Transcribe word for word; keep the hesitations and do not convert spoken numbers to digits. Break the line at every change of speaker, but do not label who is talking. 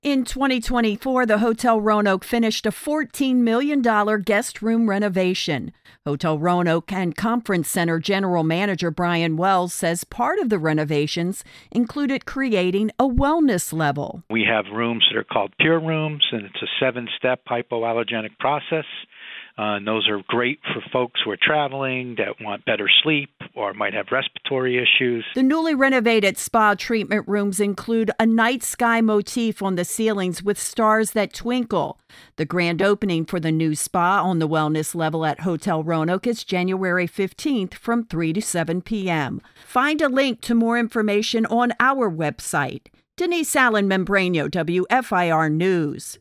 In twenty twenty-four, the Hotel Roanoke finished a fourteen million dollars guest room renovation. Hotel Roanoke and Conference Center General Manager Brian Wells says part of the renovations included creating a wellness level.
We have rooms that are called Pure Rooms, and it's a seven-step hypoallergenic process. Uh, and those are great for folks who are traveling, that want better sleep, or might have respiratory issues.
The newly renovated spa treatment rooms include a night sky motif on the ceilings with stars that twinkle. The grand opening for the new spa on the wellness level at Hotel Roanoke is January fifteenth from three to seven p.m. Find a link to more information on our website. Denise Allen Membrano, W F I R News.